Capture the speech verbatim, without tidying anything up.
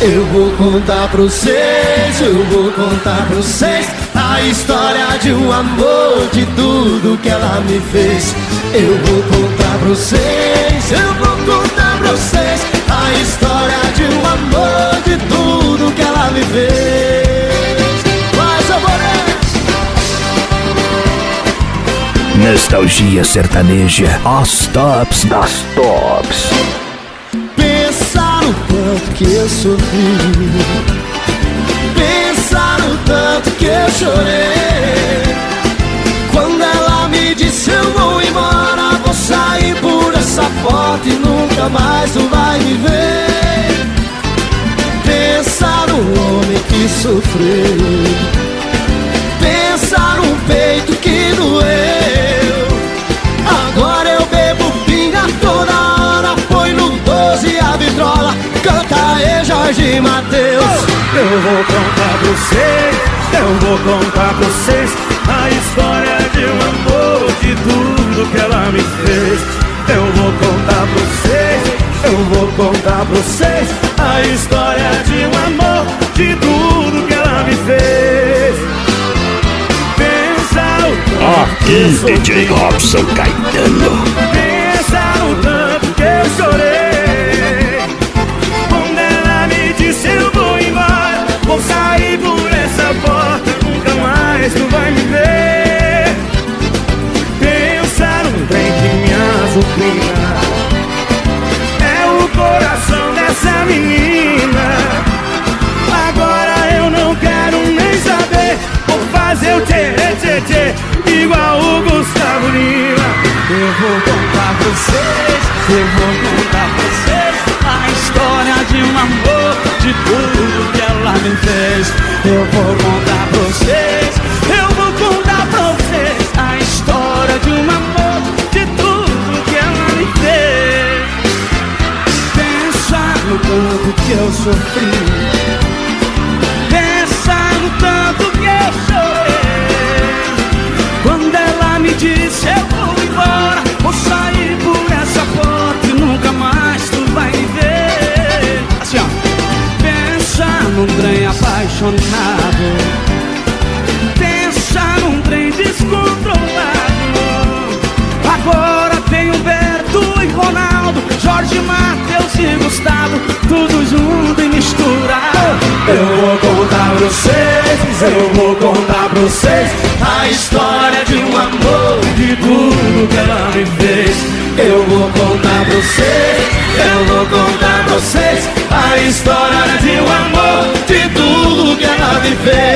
Eu vou contar pra vocês, eu vou contar pra vocês a história de um amor, de tudo que ela me fez. Eu vou contar pra vocês, eu vou contar pra vocês a história de um amor, de tudo que ela me fez. Mais amores! Nostalgia sertaneja, as tops das tops. Pensa no tanto que eu sofri, pensa no tanto que eu chorei. Quando ela me disse eu vou embora, vou sair por essa porta e nunca mais tu vai me ver. Pensa no homem que sofreu, pensa no peito que doeu. Agora eu bebo pinga toda hora, põe no doze a vitrola, canta aí Jorge Mateus. Eu vou contar pra vocês, eu vou contar pra vocês a história de um amor, de tudo que ela me fez. Eu vou contar pra vocês, eu vou contar pra vocês a história de um amor, de tudo que ela me fez. Pensa o tanto que eu Aqui, D J Robson Caetano. Pensa no tanto que eu chorei. Quando ela me disse eu vou embora, vou sair por essa porta, nunca mais tu vai me ver. Pensa no trem que me azucrina, é o coração dessa menina. Agora eu não quero nem saber, vou fazer o tchê, tchê, tchê, igual o Gustavo Lima. Eu vou contar pra vocês, eu vou contar pra vocês a história de um amor, de tudo que ela me fez. Eu vou contar pra vocês, eu vou contar pra vocês a história de um amor, de tudo que ela me fez. Pensa no tanto que eu sofri, pensa no tanto que eu chorei. Quando ela me disse eu vou embora, vou sair por essa porta e nunca mais tu vai me ver. Assim ó, pensa num trem apaixonado, pensa num trem descontrolado. Agora tem Humberto e Ronaldo, Jorge Mateus e Gustavo, tudo junto e misturado. Eu vou contar pra vocês, eu vou contar pra vocês a história de um amor, de tudo que ela me fez. Eu vou contar pra vocês, eu vou contar pra vocês a história de um amor, de tudo que ela me fez.